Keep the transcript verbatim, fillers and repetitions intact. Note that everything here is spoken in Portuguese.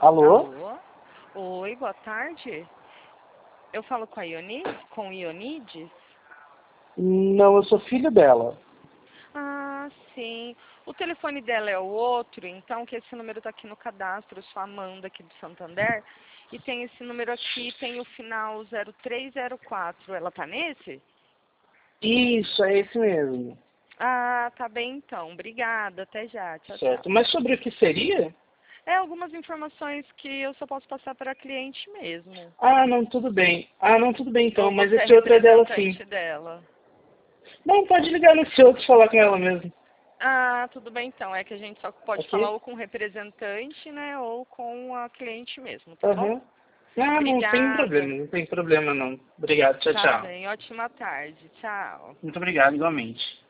Alô? Alô? Oi, boa tarde. Eu falo com a Ioni, com Ionides? Não, eu sou filho dela. Ah, sim. O telefone dela é o outro, então que esse número está aqui no cadastro. Eu sou a Amanda aqui do Santander. E tem esse número aqui, tem o final zero três zero quatro. Ela tá nesse? Isso, é esse mesmo. Ah, tá bem então. Obrigada. Até já. Tchau, tchau. Certo. Mas sobre o que seria? É algumas informações que eu só posso passar para a cliente mesmo. Ah, não, tudo bem. Ah, não, tudo bem então, Ou mas você é esse outro é dela sim. representante dela? Não, pode ligar nesse outro e falar com ela mesmo. Ah, tudo bem então. É que a gente só pode falar Ok? ou com o representante, né, ou com a cliente mesmo, tá bom? Aham. Ah, não tem Obrigada. problema, não tem problema não. Obrigado, tchau, Tá tchau. bem. Ótima tarde. Tchau. Muito obrigado, igualmente.